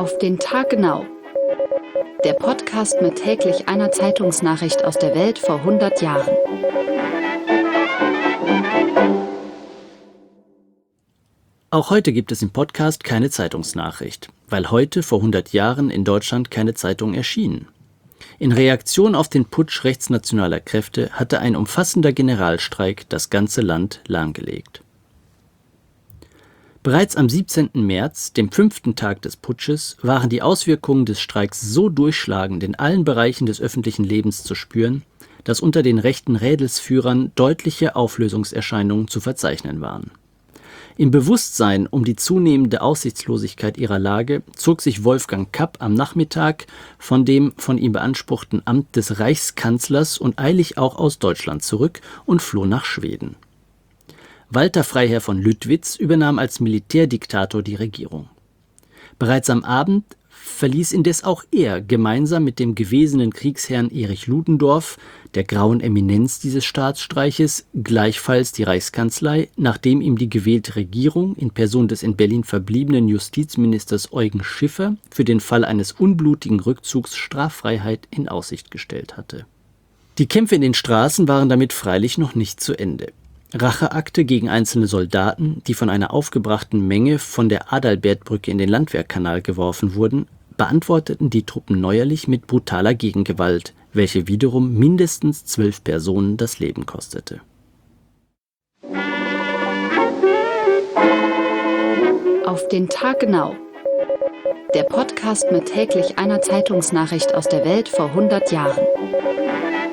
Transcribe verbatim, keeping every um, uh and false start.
Auf den Tag genau. Der Podcast mit täglich einer Zeitungsnachricht aus der Welt vor hundert Jahren. Auch heute gibt es im Podcast keine Zeitungsnachricht, weil heute vor hundert Jahren in Deutschland keine Zeitung erschien. In Reaktion auf den Putsch rechtsnationaler Kräfte hatte ein umfassender Generalstreik das ganze Land lahmgelegt. Bereits am siebzehnten März, dem fünften Tag des Putsches, waren die Auswirkungen des Streiks so durchschlagend in allen Bereichen des öffentlichen Lebens zu spüren, dass unter den rechten Rädelsführern deutliche Auflösungserscheinungen zu verzeichnen waren. Im Bewusstsein um die zunehmende Aussichtslosigkeit ihrer Lage zog sich Wolfgang Kapp am Nachmittag von dem von ihm beanspruchten Amt des Reichskanzlers und eilig auch aus Deutschland zurück und floh nach Schweden. Walter Freiherr von Lüttwitz übernahm als Militärdiktator die Regierung. Bereits am Abend verließ indes auch er gemeinsam mit dem gewesenen Kriegsherrn Erich Ludendorff, der grauen Eminenz dieses Staatsstreiches, gleichfalls die Reichskanzlei, nachdem ihm die gewählte Regierung in Person des in Berlin verbliebenen Justizministers Eugen Schiffer für den Fall eines unblutigen Rückzugs Straffreiheit in Aussicht gestellt hatte. Die Kämpfe in den Straßen waren damit freilich noch nicht zu Ende. Racheakte gegen einzelne Soldaten, die von einer aufgebrachten Menge von der Adalbertbrücke in den Landwehrkanal geworfen wurden, beantworteten die Truppen neuerlich mit brutaler Gegengewalt, welche wiederum mindestens zwölf Personen das Leben kostete. Auf den Tag genau. Der Podcast mit täglich einer Zeitungsnachricht aus der Welt vor hundert Jahren.